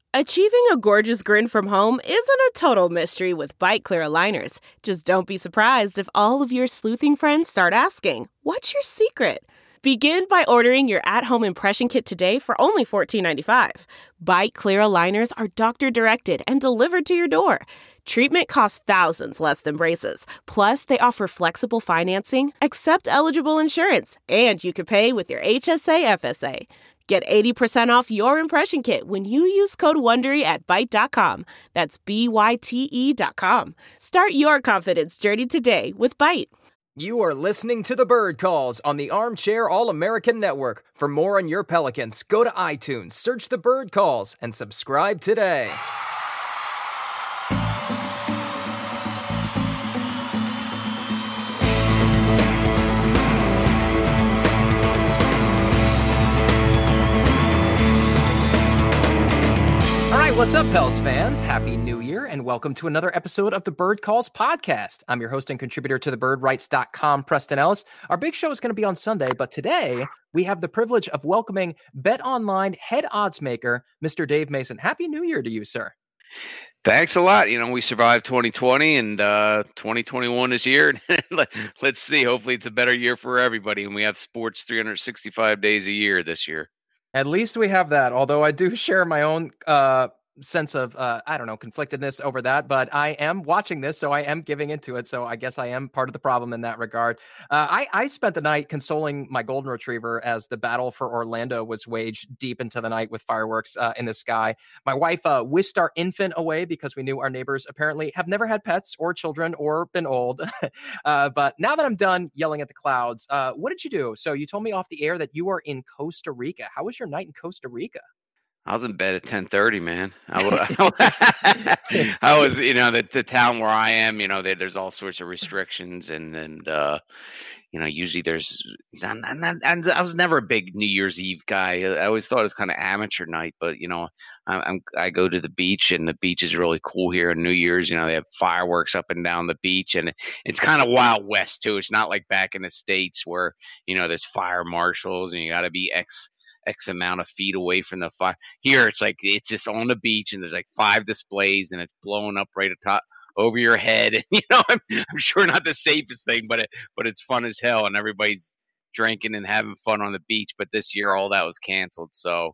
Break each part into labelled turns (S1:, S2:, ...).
S1: Achieving a gorgeous grin from home isn't a total mystery with Byte Clear aligners. Just don't be surprised if all of your sleuthing friends start asking, "What's your secret?" Begin by ordering your at-home impression kit today for only $14.95. Byte Clear aligners are doctor-directed and delivered to your door. Treatment costs thousands less than braces. Plus, they offer flexible financing, accept eligible insurance, and you can pay with your HSA FSA. Get 80% off your impression kit when you use code WONDERY at Byte.com. That's BYTE.com. Start your confidence journey today with Byte.
S2: You are listening to The Bird Calls on the Armchair All-American Network. For more on your Pelicans, go to iTunes, search The Bird Calls, and subscribe today. What's up, Pels fans? Happy New Year, and welcome to another episode of the Bird Calls podcast. I'm your host and contributor to thebirdwrites.com, Preston Ellis. Our big show is going to be on Sunday, but today we have the privilege of welcoming BetOnline head odds maker, Mr. Dave Mason. Happy New Year to you, sir.
S3: Thanks a lot. You know, we survived 2020 and 2021 is here. Let's see. Hopefully it's a better year for everybody, and we have sports 365 days a year this year.
S2: At least we have that, although I do share my own sense of, conflictedness over that, but I am watching this, so I am giving into it, so I guess I am part of the problem in that regard. I spent the night consoling my golden retriever as the battle for Orlando was waged deep into the night with fireworks in the sky. My wife whisked our infant away because we knew our neighbors apparently have never had pets or children or been old. But now that I'm done yelling at the clouds, what did you do? So you told me off the air that you are in Costa Rica. How was your night in Costa Rica?
S3: I was in bed at 10:30, man. I was, the town where I am, there's all sorts of restrictions and usually there's, and I was never a big New Year's Eve guy. I always thought it was kind of amateur night, but, I go to the beach and the beach is really cool here on New Year's. They have fireworks up and down the beach and it's kind of Wild West too. It's not like back in the States where, there's fire marshals and you got to be X amount of feet away from the fire. Here, it's like it's just on the beach, and there's like 5 displays, and it's blowing up right atop over your head. And I'm sure not the safest thing, but it's fun as hell, and everybody's drinking and having fun on the beach. But this year, all that was canceled. So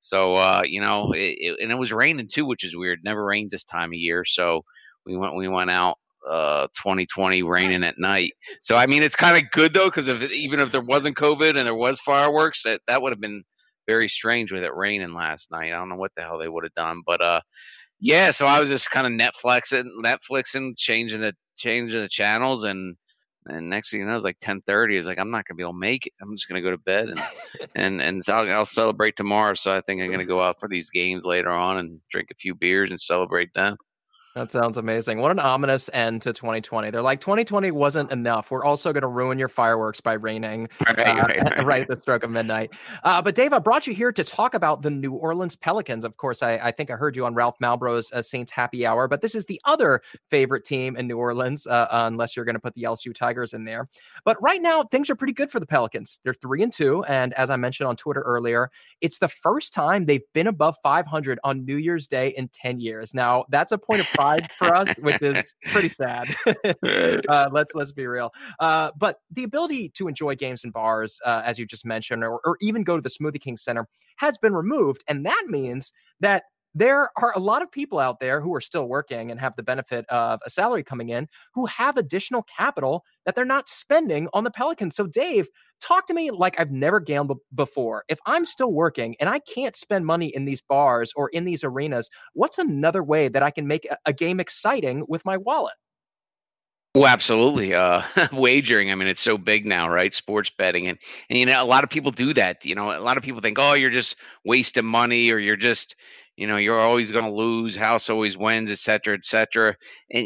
S3: and it was raining too, which is weird. It never rains this time of year, so we went out. 2020 raining at night. So I mean, it's kind of good though, because even if there wasn't COVID and there was fireworks, that would have been very strange with it raining last night. I don't know what the hell they would have done, but so I was just kind of Netflixing, changing the channels, and next thing you know, it was like 10:30. It's like I'm not gonna be able to make it. I'm just gonna go to bed and so I'll celebrate tomorrow. So I think I'm gonna go out for these games later on and drink a few beers and celebrate them.
S2: That sounds amazing. What an ominous end to 2020. They're like, 2020 wasn't enough. We're also going to ruin your fireworks by raining right at the stroke of midnight. But Dave, I brought you here to talk about the New Orleans Pelicans. Of course, I think I heard you on Ralph Malbrough's Saints Happy Hour, but this is the other favorite team in New Orleans, unless you're going to put the LSU Tigers in there. But right now, things are pretty good for the Pelicans. They're 3-2. And as I mentioned on Twitter earlier, it's the first time they've been above 500 on New Year's Day in 10 years. Now, that's a point of for us, which is pretty sad. Let's be real. But the ability to enjoy games in bars, as you just mentioned, or even go to the Smoothie King Center has been removed. And that means that there are a lot of people out there who are still working and have the benefit of a salary coming in who have additional capital that they're not spending on the Pelicans. So Dave, talk to me like I've never gambled before. If I'm still working and I can't spend money in these bars or in these arenas, what's another way that I can make a game exciting with my wallet?
S3: Well, absolutely. Wagering. I mean, it's so big now, right? Sports betting. And, a lot of people do that. A lot of people think, oh, you're just wasting money, or you're just, you're always going to lose. House always wins, et cetera, et cetera. And,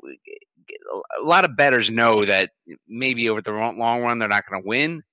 S3: a lot of bettors know that maybe over the long run, they're not going to win.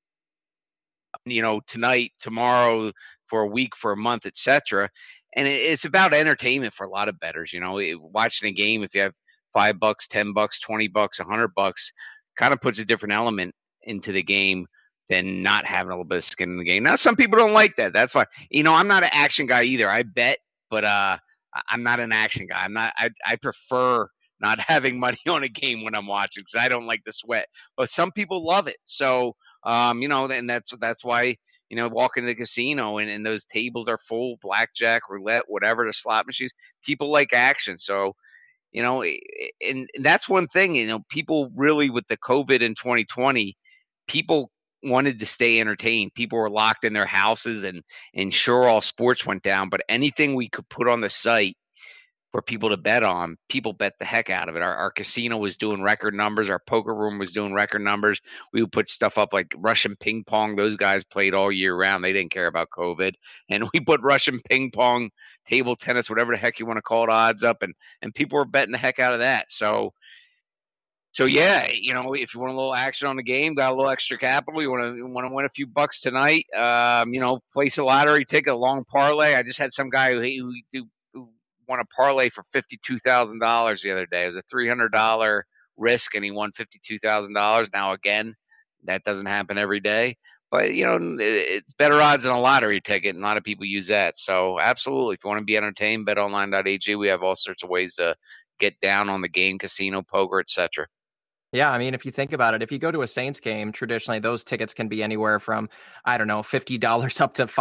S3: Tonight, tomorrow, for a week, for a month, et cetera. And it's about entertainment for a lot of bettors. Watching a game, if you have $5, $10, $20, $100, kind of puts a different element into the game than not having a little bit of skin in the game. Now, some people don't like that. That's fine. I'm not an action guy either. I bet, but I'm not an action guy. I prefer not having money on a game when I'm watching because I don't like the sweat. But some people love it. So, and that's why, walk into the casino and those tables are full, blackjack, roulette, whatever, the slot machines. People like action. So, and that's one thing, people really with the COVID in 2020, people wanted to stay entertained. People were locked in their houses and sure, all sports went down, but anything we could put on the site for people to bet on, people bet the heck out of it. Our casino was doing record numbers. Our poker room was doing record numbers. We would put stuff up like Russian ping pong. Those guys played all year round. They didn't care about COVID. And we put Russian ping pong, table tennis, whatever the heck you want to call it, odds up. And people were betting the heck out of that. So yeah, if you want a little action on the game, got a little extra capital, you want to win a few bucks tonight, place a lottery ticket, a long parlay. I just had some guy who won a parlay for $52,000 the other day. It was a $300 risk, and he won $52,000. Now, again, that doesn't happen every day, but it's better odds than a lottery ticket, and a lot of people use that. So, absolutely, if you want to be entertained, betonline.ag. We have all sorts of ways to get down on the game, casino, poker, etc.
S2: Yeah, I mean, if you think about it, if you go to a Saints game, traditionally those tickets can be anywhere from, I don't know, $50 up to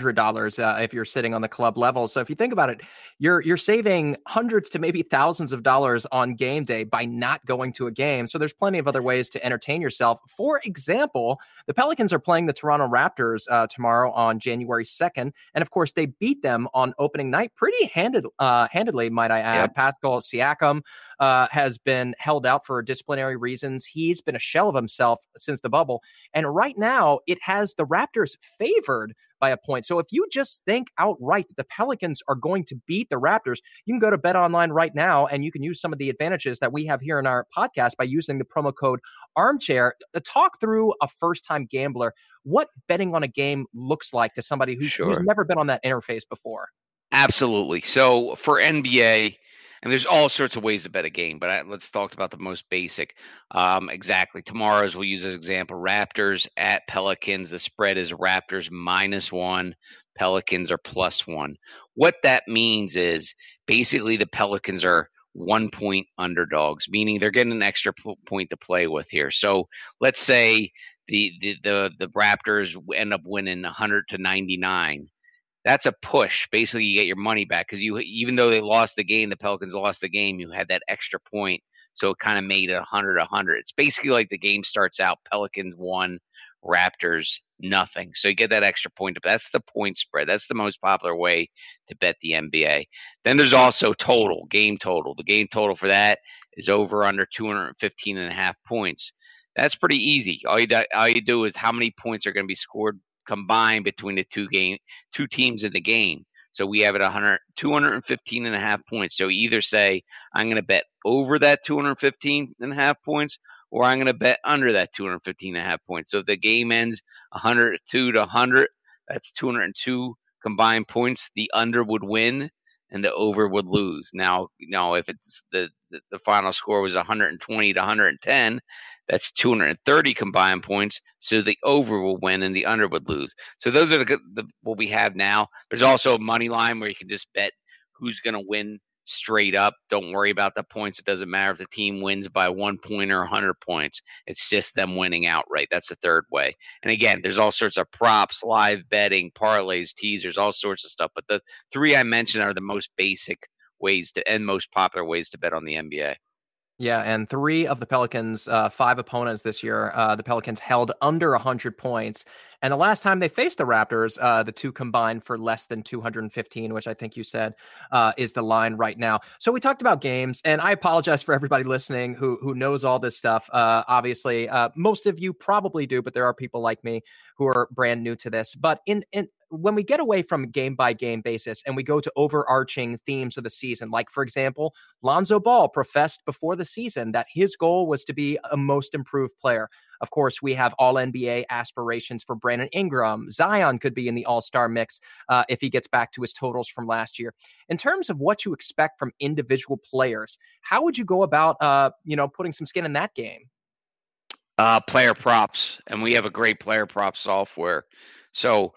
S2: $500 if you're sitting on the club level. So if you think about it, you're saving hundreds to maybe thousands of dollars on game day by not going to a game. So there's plenty of other ways to entertain yourself. For example, the Pelicans are playing the Toronto Raptors tomorrow on January 2nd. And of course, they beat them on opening night pretty handedly, might I add. Yep. Pascal Siakam has been held out for disciplinary reasons. He's been a shell of himself since the bubble. And right now, it has the Raptors favored by a point. So if you just think outright that the Pelicans are going to beat the Raptors, you can go to BetOnline right now and you can use some of the advantages that we have here in our podcast by using the promo code Armchair. Talk through a first-time gambler, what betting on a game looks like to somebody who's never been on that interface before.
S3: Absolutely. So for NBA, and there's all sorts of ways to bet a game, but let's talk about the most basic. Exactly. Tomorrow's, we'll use as an example, Raptors at Pelicans. The spread is Raptors -1. Pelicans are +1. What that means is basically the Pelicans are 1 point underdogs, meaning they're getting an extra point to play with here. So let's say the Raptors end up winning 100-99. That's a push. Basically, you get your money back because even though they lost the game, the Pelicans lost the game, you had that extra point. So it kind of made it 100-100. It's basically like the game starts out, Pelicans 1, Raptors nothing. So you get that extra point. That's the point spread. That's the most popular way to bet the NBA. Then there's also game total. The game total for that is over under 215.5 points. That's pretty easy. All you do is how many points are going to be scored combined between the two teams in the game. So we have it 215.5 points. So either say I'm going to bet over that 215.5 points, or I'm going to bet under that 215.5 points. So if the game ends 102-100, that's 202 combined points. The under would win and the over would lose. Now, if it's the final score was 120-110, that's 230 combined points. So the over will win and the under would lose. So those are what we have now. There's also a money line where you can just bet who's going to win straight up. Don't worry about the points. It doesn't matter if the team wins by 1 point or 100 points. It's just them winning outright. That's the third way. And again, there's all sorts of props, live betting, parlays, teasers, all sorts of stuff. But the three I mentioned are the most basic ways and most popular ways to bet on the NBA.
S2: Yeah, and 3 of the Pelicans' 5 opponents this year, the Pelicans held under 100 points. And the last time they faced the Raptors, the two combined for less than 215, which I think you said is the line right now. So we talked about games, and I apologize for everybody listening who knows all this stuff. Obviously, most of you probably do, but there are people like me who are brand new to this. But when we get away from game-by-game basis and we go to overarching themes of the season, like, for example, Lonzo Ball professed before the season that his goal was to be a most improved player. Of course, we have all-NBA aspirations for Brandon Ingram. Zion could be in the all-star mix if he gets back to his totals from last year. In terms of what you expect from individual players, how would you go about, putting some skin in that game?
S3: Player props, and we have a great player prop software. So,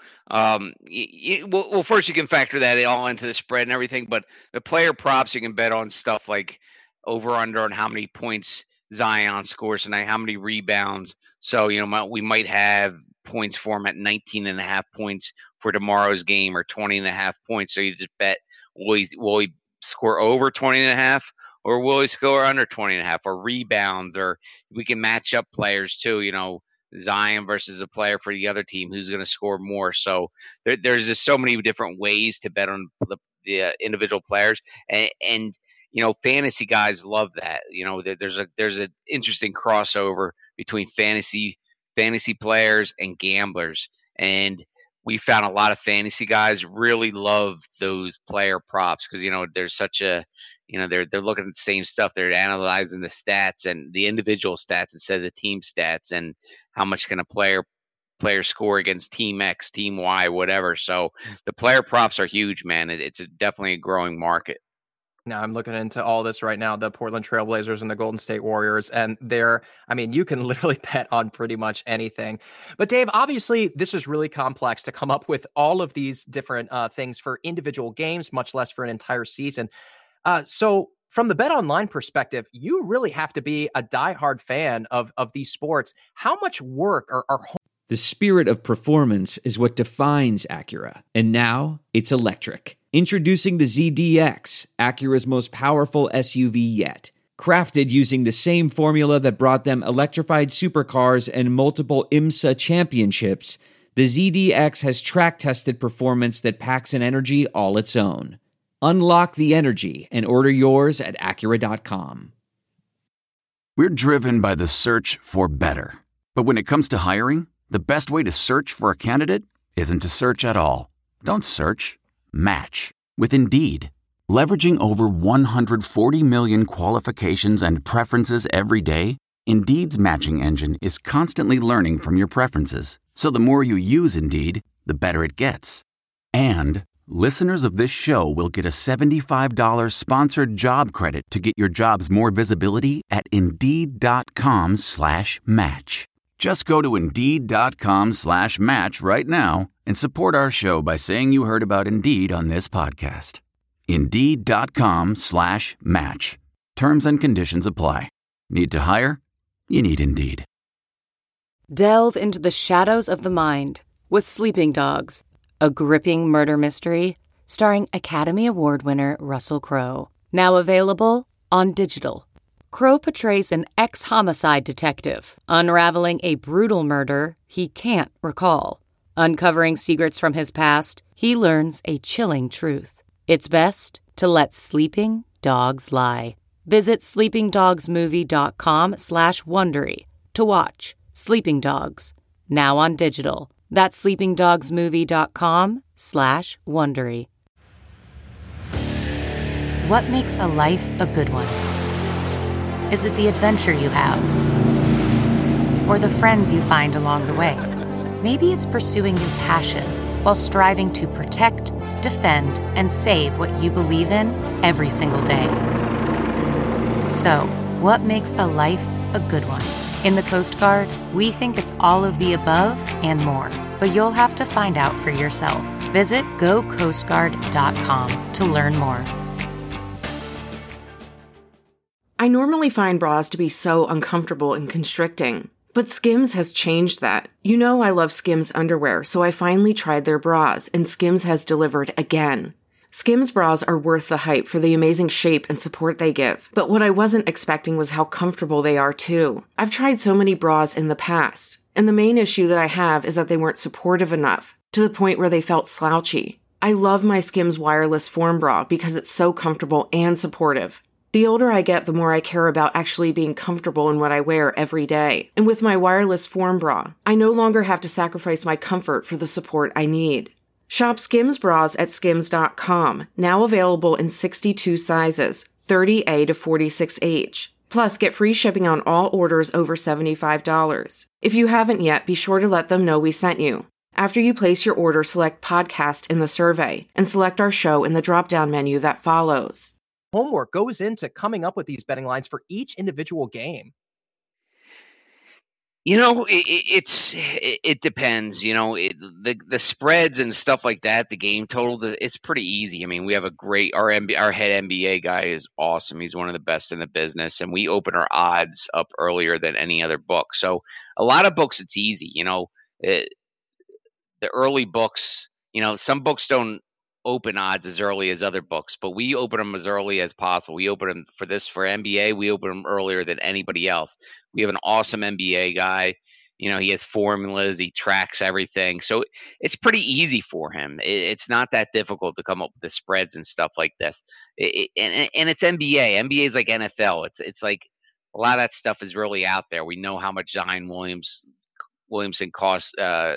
S3: well, first you can factor that all into the spread and everything, but the player props you can bet on stuff like over under on how many points Zion scores tonight, how many rebounds. So, we might have points for him at 19.5 points for tomorrow's game, or 20.5 points. So you just bet, will he score over 20.5, or will he score under 20.5, or rebounds, or we can match up players too, Zion versus a player for the other team who's going to score more. So there's just so many different ways to bet on the individual players, and fantasy guys love that. There's an interesting crossover between fantasy players and gamblers, and we found a lot of fantasy guys really love those player props because there's such a they're looking at the same stuff. They're analyzing the stats and the individual stats instead of the team stats, and how much can a player score against team X, team Y, whatever. So the player props are huge, man. It's definitely a growing market.
S2: Now I'm looking into all this right now, the Portland Trailblazers and the Golden State Warriors, and you can literally bet on pretty much anything. But Dave, obviously this is really complex to come up with all of these different things for individual games, much less for an entire season. So from the BetOnline perspective, you really have to be a diehard fan of these sports. How much work are
S4: The spirit of performance is what defines Acura, and now it's electric. Introducing the ZDX, Acura's most powerful SUV yet. Crafted using the same formula that brought them electrified supercars and multiple IMSA championships, the ZDX has track-tested performance that packs an energy all its own. Unlock the energy and order yours at Acura.com.
S5: We're driven by the search for better. But when it comes to hiring, the best way to search for a candidate isn't to search at all. Don't search. Match with Indeed. Leveraging over 140 million qualifications and preferences every day, Indeed's matching engine is constantly learning from your preferences. So the more you use Indeed, the better it gets. And listeners of this show will get a $75 sponsored job credit to get your jobs more visibility at Indeed.com/match. Just go to Indeed.com/match right now and support our show by saying you heard about Indeed on this podcast. Indeed.com/match. Terms and conditions apply. Need to hire? You need Indeed.
S6: Delve into the shadows of the mind with Sleeping Dogs, a gripping murder mystery starring Academy Award winner Russell Crowe. Now available on digital. Crowe portrays an ex-homicide detective, unraveling a brutal murder he can't recall. Uncovering secrets from his past, he learns a chilling truth. It's best to let sleeping dogs lie. Visit sleepingdogsmovie.com/Wondery to watch Sleeping Dogs, now on digital. That's sleepingdogsmovie.com/Wondery. What makes a life a good one? Is it the adventure you have? Or the friends you find along the way? Maybe it's pursuing your passion while striving to protect, defend, and save what you believe in every single day. So, what makes a life a good one? In the Coast Guard, we think it's all of the above and more, but you'll have to find out for yourself. Visit GoCoastGuard.com to learn more.
S7: I normally find bras to be so uncomfortable and constricting, but Skims has changed that. You know I love Skims underwear, so I finally tried their bras, and Skims has delivered again. Skims bras are worth the hype for the amazing shape and support they give, but what I wasn't expecting was how comfortable they are too. I've tried so many bras in the past, and the main issue that I have is that they weren't supportive enough, to the point where they felt slouchy. I love my Skims wireless form bra because it's so comfortable and supportive. The older I get, the more I care about actually being comfortable in what I wear every day. And with my wireless form bra, I no longer have to sacrifice my comfort for the support I need. Shop Skims bras at skims.com, now available in 62 sizes, 30A to 46H. Plus, get free shipping on all orders over $75. If you haven't yet, be sure to let them know we sent you. After you place your order, select podcast in the survey and select our show in the drop-down menu that follows.
S2: Homework goes into coming up with these betting lines for each individual game?
S3: It depends. The spreads and stuff like that. The game totals. It's pretty easy. I mean, we have our head NBA guy is awesome. He's one of the best in the business, and we open our odds up earlier than any other book. So a lot of books, it's easy. The early books. Some books don't open odds as early as other books, but we open them as early as possible. We open them for NBA. We open them earlier than anybody else. We have an awesome NBA guy. He has formulas. He tracks everything. So it's pretty easy for him. It's not that difficult to come up with the spreads and stuff like this. And it's NBA. NBA is like NFL. It's like a lot of that stuff is really out there. We know how much Zion Williamson costs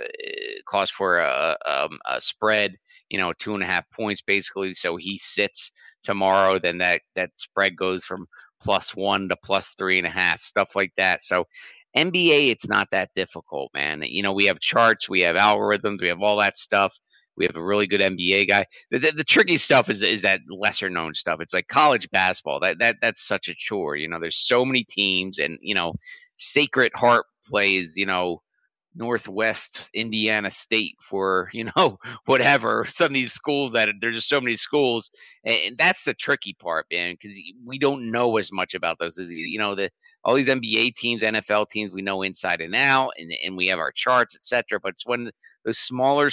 S3: for a spread, 2.5 points basically. So he sits tomorrow, then that spread goes from +1 to +3.5, stuff like that. So NBA, it's not that difficult, man. We have charts, we have algorithms, we have all that stuff. We have a really good NBA guy. The tricky stuff is that lesser known stuff. It's like college basketball. That's such a chore. There's so many teams, and Sacred Heart plays, Northwest Indiana State for whatever, some of these schools that there's just so many schools, and that's the tricky part, man, because we don't know as much about those. All these NBA teams, NFL teams, we know inside and out, and we have our charts, etc. But it's when those smaller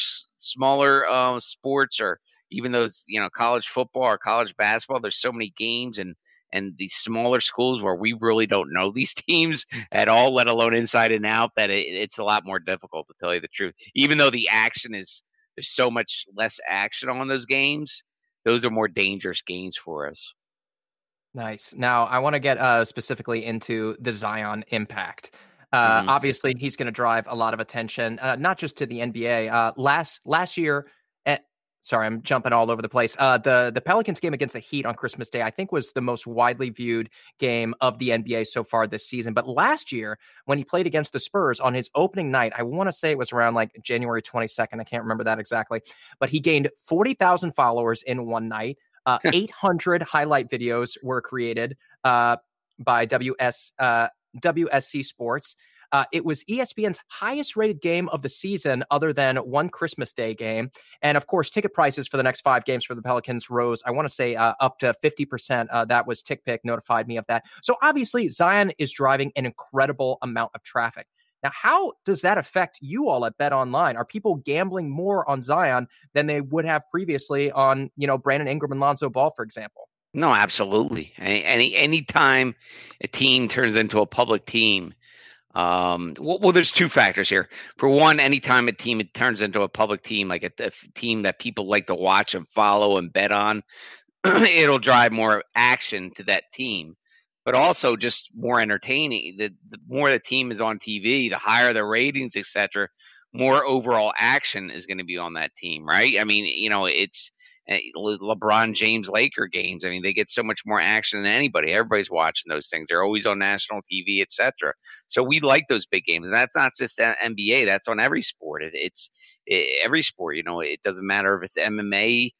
S3: sports, or even those college football or college basketball, there's so many games and these smaller schools where we really don't know these teams at all, let alone inside and out, that it's a lot more difficult, to tell you the truth. Even though there's so much less action on those games, those are more dangerous games for us.
S2: Nice. Now, I want to get specifically into the Zion impact. Obviously, he's going to drive a lot of attention, not just to the NBA. Last year, sorry, I'm jumping all over the place. The Pelicans game against the Heat on Christmas Day, I think, was the most widely viewed game of the NBA so far this season. But last year, when he played against the Spurs on his opening night, I want to say it was around like January 22nd. I can't remember that exactly. But he gained 40,000 followers in one night. 800 highlight videos were created by WSC Sports. It was ESPN's highest rated game of the season, other than one Christmas Day game. And of course, ticket prices for the next 5 games for the Pelicans rose, I want to say, up to 50%. That was TickPick notified me of that. So obviously, Zion is driving an incredible amount of traffic. Now, how does that affect you all at BetOnline? Are people gambling more on Zion than they would have previously on, Brandon Ingram and Lonzo Ball, for example?
S3: No, absolutely. Any time a team turns into a public team, well, there's 2 factors here. For one, anytime a team turns into a public team, like a team that people like to watch and follow and bet on, it'll drive more action to that team, but also just more entertaining. The more the team is on TV, the higher the ratings, etc., more overall action is going to be on that team, right? I mean, it's LeBron James Laker games. I mean, they get so much more action than anybody. Everybody's watching those things. They're always on national TV, etc. So we like those big games, and that's not just NBA. That's on every sport. It's every sport. It doesn't matter if it's MMA.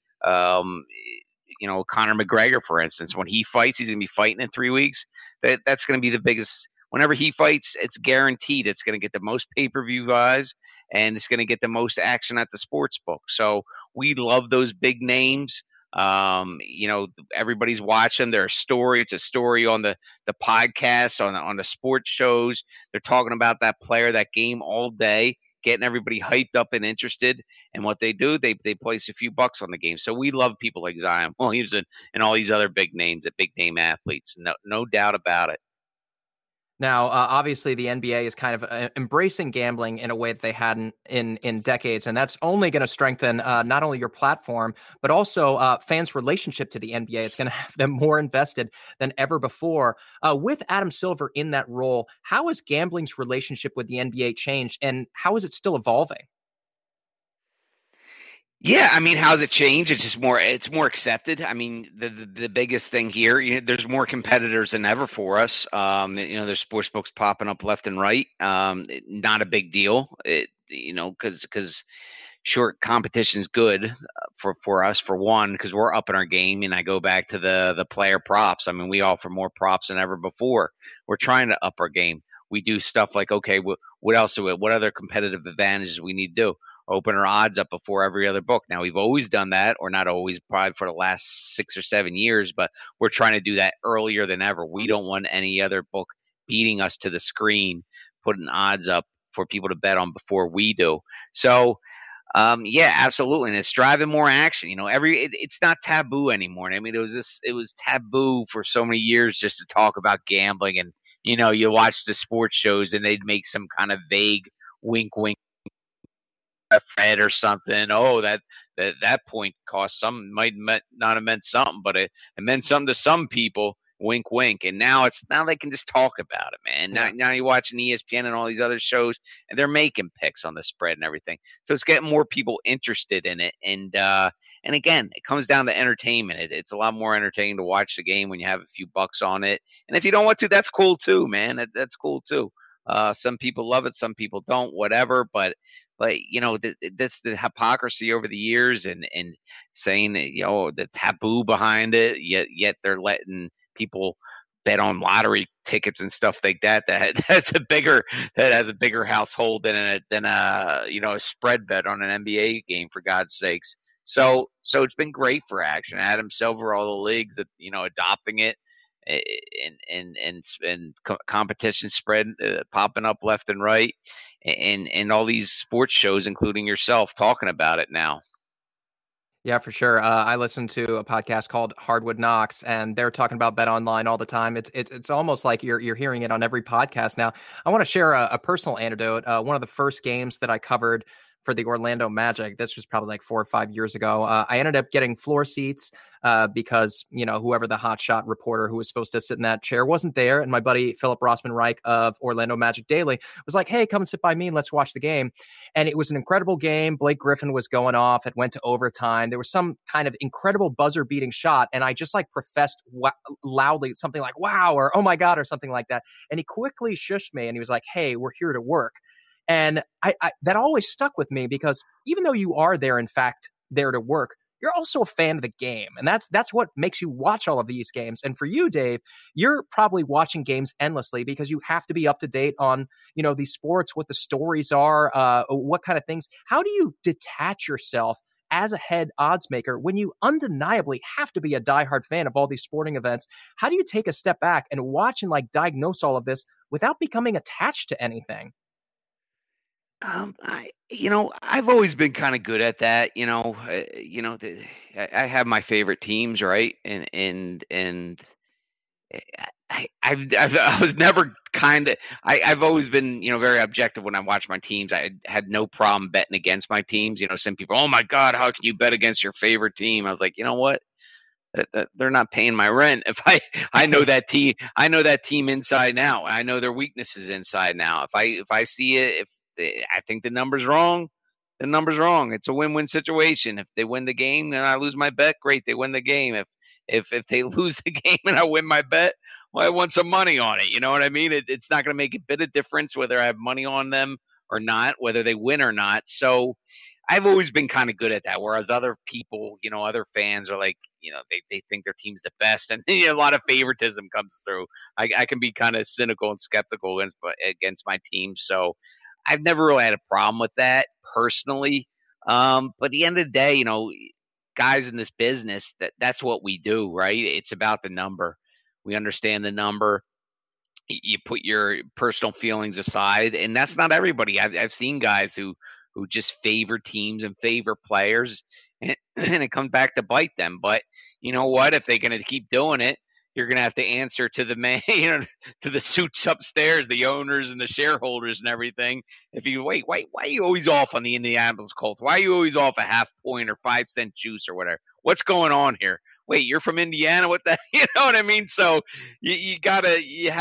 S3: Conor McGregor, for instance, when he fights, he's going to be fighting in 3 weeks. That's going to be the biggest. Whenever he fights, it's guaranteed it's going to get the most pay-per-view buys, and it's going to get the most action at the sports book. So we love those big names. Everybody's watching their story. It's a story on the podcast, on the sports shows. They're talking about that player, that game all day, getting everybody hyped up and interested. And what they do, they place a few bucks on the game. So we love people like Zion Williamson and all these other big names, the big name athletes. No doubt about it.
S2: Now, obviously, the NBA is kind of embracing gambling in a way that they hadn't in decades, and that's only going to strengthen not only your platform, but also fans' relationship to the NBA. It's going to have them more invested than ever before. With Adam Silver in that role, how has gambling's relationship with the NBA changed, and how is it still evolving?
S3: Yeah, I mean, how's it changed? It's more accepted. I mean, the biggest thing here, there's more competitors than ever for us. There's sports books popping up left and right. Not a big deal, because short competition is good for us, for one, because we're up in our game. And I go back to the player props. I mean, we offer more props than ever before. We're trying to up our game. we do stuff like, okay, what else? What other competitive advantages we need to do? Open our odds up before every other book. Now, we've always done that, or not always, probably for the last 6 or 7 years, but we're trying to do that earlier than ever. We don't want any other book beating us to the screen, putting odds up for people to bet on before we do. So, yeah, absolutely. And it's driving more action. It's not taboo anymore. I mean, it was taboo for so many years just to talk about gambling. And, you watch the sports shows and they'd make some kind of vague wink, wink, Fred or something. Oh, that point cost some, might not have meant something, but it meant something to some people. Wink, wink. And now they can just talk about it, man.
S2: Yeah.
S3: Now you're watching ESPN and all these other shows, and they're making picks on the spread and everything. So it's getting more people interested in it. And again, it comes down to entertainment. It's a lot more entertaining to watch the game when you have a few bucks on it. And if you don't want to, that's cool too, man. That's cool too. Some people love it, some people don't, whatever. But that's the hypocrisy over the years, and saying that, the taboo behind it. Yet they're letting people bet on lottery tickets and stuff like that. That has a bigger household than a spread bet on an NBA game, for God's sakes. So it's been great for action. Adam Silver, all the leagues, adopting it. And competition spread popping up left and right, and all these sports shows, including yourself, talking about it now.
S2: Yeah, for sure. I listen to a podcast called Hardwood Knocks, and they're talking about Bet Online all the time. It's almost like you're hearing it on every podcast now. I want to share a personal anecdote. One of the first games that I covered for the Orlando Magic, this was probably like 4 or 5 years ago. I ended up getting floor seats because, whoever the hotshot reporter who was supposed to sit in that chair wasn't there. And my buddy, Philip Rossman Reich of Orlando Magic Daily, was like, hey, come and sit by me and let's watch the game. And it was an incredible game. Blake Griffin was going off. It went to overtime. There was some kind of incredible buzzer beating shot. And I just professed loudly something like, wow, or oh my God, or something like that. And he quickly shushed me and he was like, hey, we're here to work. And I that always stuck with me, because even though you are there, in fact, there to work, you're also a fan of the game. And that's what makes you watch all of these games. And for you, Dave, you're probably watching games endlessly because you have to be up to date on, these sports, what the stories are, what kind of things. How do you detach yourself as a head odds maker when you undeniably have to be a diehard fan of all these sporting events? How do you take a step back and watch and diagnose all of this without becoming attached to anything?
S3: I've always been kind of good at that. I have my favorite teams, right? And I was never I've always been, very objective when I watch my teams. I had no problem betting against my teams. Some people, oh my God, how can you bet against your favorite team? I was like, you know what? They're not paying my rent. If I know that team inside now. I know their weaknesses inside now. If I see it, if I think the number's wrong, the number's wrong. It's a win-win situation. If they win the game and I lose my bet, great, they win the game. If they lose the game and I win my bet, well, I want some money on it. You know what I mean? It's not going to make a bit of difference whether I have money on them or not, whether they win or not. So I've always been kind of good at that. Whereas other people, other fans are like, they think their team's the best, and a lot of favoritism comes through. I can be kind of cynical and skeptical against my team. So I've never really had a problem with that personally. But at the end of the day, guys in this business, that's what we do, right? It's about the number. We understand the number. You put your personal feelings aside, and that's not everybody. I've seen guys who just favor teams and favor players, and it comes back to bite them. But you know what? If they're going to keep doing it, you're going to have to answer to the man, to the suits upstairs, the owners and the shareholders and everything. If you wait, why are you always off on the Indianapolis Colts? Why are you always off a half point or 5-cent juice or whatever? What's going on here? Wait, you're from Indiana? What the, you know what I mean? So you gotta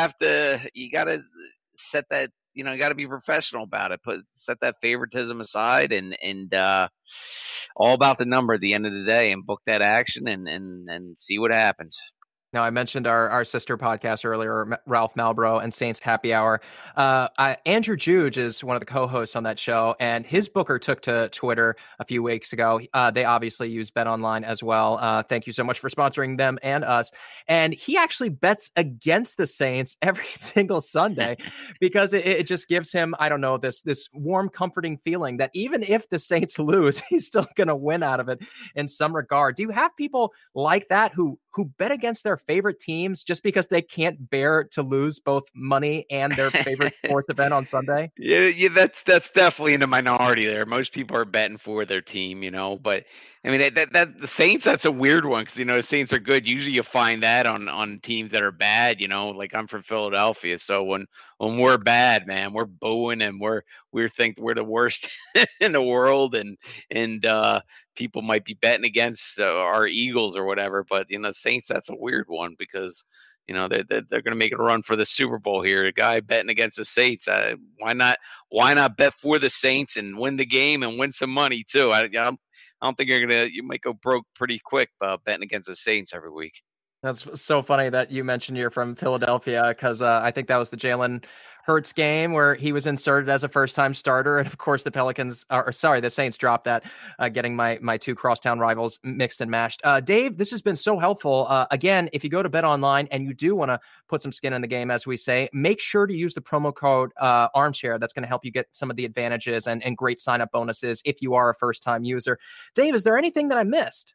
S3: set that, you gotta be professional about it. Set that favoritism aside and all about the number at the end of the day, and book that action and see what happens.
S2: Now, I mentioned our sister podcast earlier, Ralph Malbrough and Saints Happy Hour. Andrew Juge is one of the co-hosts on that show, and his booker took to Twitter a few weeks ago. They obviously use BetOnline as well. Thank you so much for sponsoring them and us. And he actually bets against the Saints every single Sunday because it just gives him, I don't know, this warm, comforting feeling that even if the Saints lose, he's still going to win out of it in some regard. Do you have people like that who bet against their favorite teams just because they can't bear to lose both money and their favorite sports event on Sunday?
S3: Yeah, that's definitely in the minority there. Most people are betting for their team, but I mean that the Saints, that's a weird one because the Saints are good. Usually you find that on teams that are bad. Like I'm from Philadelphia, so when we're bad, man, we're booing and we think we're the worst in the world, and people might be betting against our Eagles or whatever. But Saints, that's a weird one because they're going to make it a run for the Super Bowl here. A guy betting against the Saints, why not bet for the Saints and win the game and win some money too? I don't think you might go broke pretty quick betting against the Saints every week.
S2: That's so funny that you mentioned you're from Philadelphia because I think that was the Jalen Hurts game where he was inserted as a first-time starter. And of course, the Saints dropped that, getting my two crosstown rivals mixed and mashed. Dave, this has been so helpful. Again, if you go to BetOnline and you do want to put some skin in the game, as we say, make sure to use the promo code Armchair. That's going to help you get some of the advantages and great sign-up bonuses if you are a first-time user. Dave, is there anything that I missed?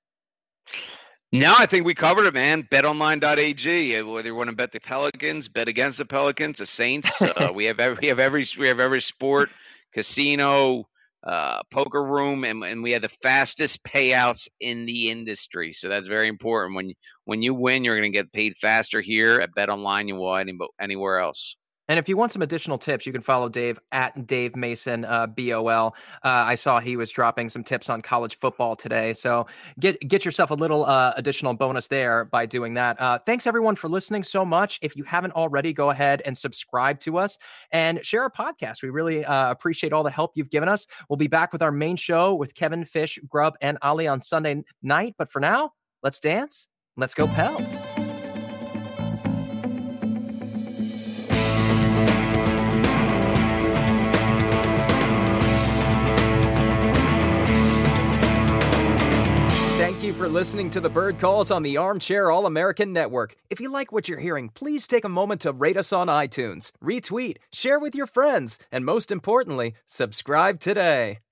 S3: No, I think we covered it, man. BetOnline.ag. Whether you want to bet the Pelicans, bet against the Pelicans, the Saints. We have every sport, casino, poker room, and we have the fastest payouts in the industry. So that's very important. When you win, you're going to get paid faster here at BetOnline you will anywhere else.
S2: And if you want some additional tips, you can follow Dave at Dave Mason, BOL. I saw he was dropping some tips on college football today. So get yourself a little additional bonus there by doing that. Thanks, everyone, for listening so much. If you haven't already, go ahead and subscribe to us and share our podcast. We really appreciate all the help you've given us. We'll be back with our main show with Kevin, Fish, Grubb, and Ali on Sunday night. But for now, let's dance. Let's go Pels. Thank you for listening to the Bird Calls on the Armchair All-American Network. If you like what you're hearing, please take a moment to rate us on iTunes, retweet, share with your friends, and most importantly, subscribe today.